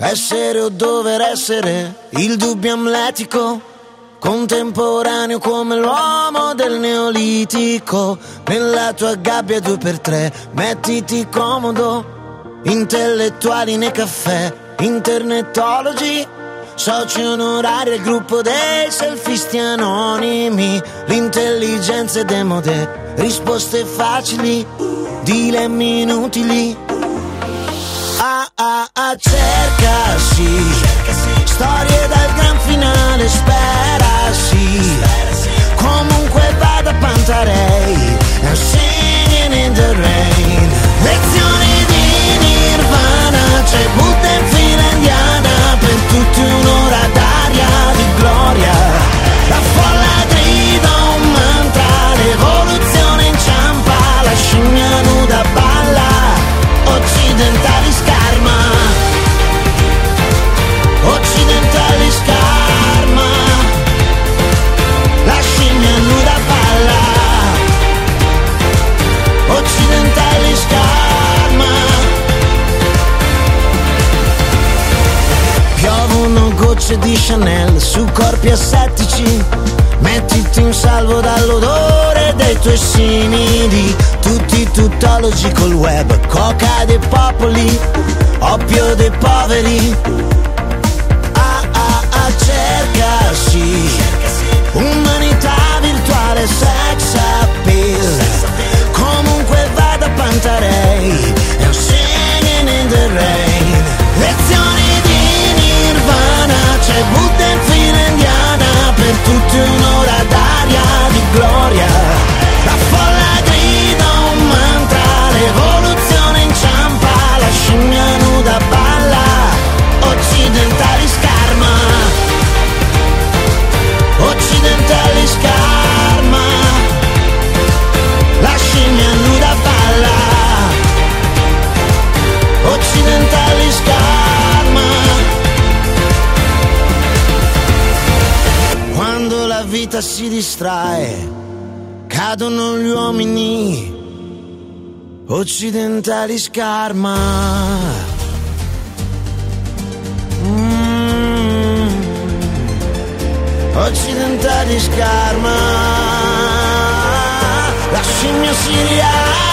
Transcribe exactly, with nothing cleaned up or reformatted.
Essere o dover essere, il dubbio amletico, contemporaneo come l'uomo del neolitico. Nella tua gabbia due per tre, mettiti comodo, intellettuali nei caffè, internetologi, soci onorari al gruppo dei selfisti anonimi. L'intelligenza è demode, risposte facili, dilemmi inutili. Ah ah ah, cercasi, storie dal gran finale, sperasi. Comunque vada Pantarei, I'm singing in the rain. Lezioni di Nirvana, c'è Buddha in fila indiana, per tutti un'ora d'aria di gloria. La folla grida un mantra, l'evoluzione inciampa, la scimmia nuda balla, occidentali scarma, occidentali scarma, la scimmia nuda balla, occidentali scarma. Piovono gocce di Chanel su corpi assettici, mettiti in salvo dall'odore dei tuoi simili. Tutti tuttologi col web, coca dei popoli, oppio dei poveri. Ah ah ah, cercasi, umanità virtuale, sex appeal. Comunque vada Pantarei, I'm singing in the rain. Lezioni di Nirvana, c'è Buddha in fila indiana, per tutti un'ora d'aria di gloria. La folla grida un mantra, l'evoluzione inciampa, la scimmia nuda balla, occidentali scarma, occidentali scarma, la scimmia nuda balla, occidentali scarma. Quando la vita si distrae, cadono gli uomini, occidentali scarma. Mm. Occidentali scarma, la scimmia si rialza.